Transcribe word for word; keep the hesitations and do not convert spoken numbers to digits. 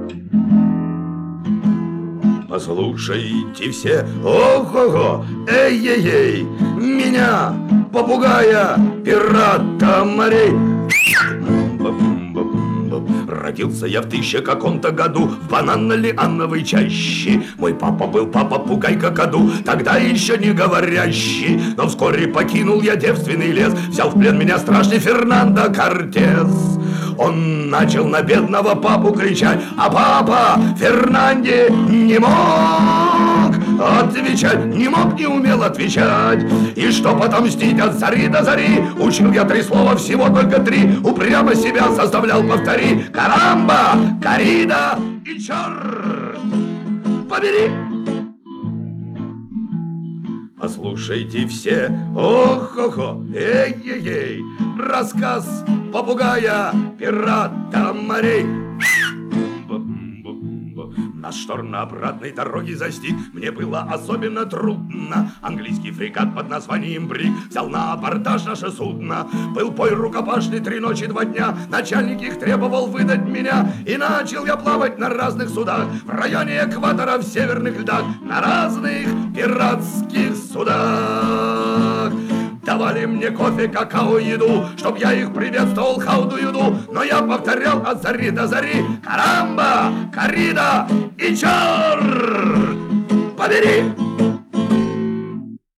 Послушайте все, ого-го, эй-ей-ей, меня, попугая, пирата морей. Родился я в тысяча каком-то году в банано-лиановой чаще. Мой папа был папа-пугай-какаду, тогда еще не говорящий. Но вскоре покинул я девственный лес, взял в плен меня страшный Фернандо Кортес. Он начал на бедного папу кричать, а папа Фернанде не мог отвечать, не мог, не умел отвечать. И чтоб отомстить от зари до зари, учил я три слова, всего только три, упрямо себя заставлял повтори: карамба, корида и черт побери. Послушайте все, ох-хо-хо, эй-ей-ей, рассказ попугая, пирата морей. Нас шторм на обратной дороге застиг, мне было особенно трудно. Английский фрегат под названием Бриг взял на абордаж наше судно. Был бой рукопашный три ночи, два дня, начальник их требовал выдать меня. И начал я плавать на разных судах в районе экватора, в северных льдах, на разных пиратских судах. Давали мне кофе, какао, еду, чтоб я их приветствовал, хауду еду. Но я повторял от зари до зари: карамба, корида и черт побери.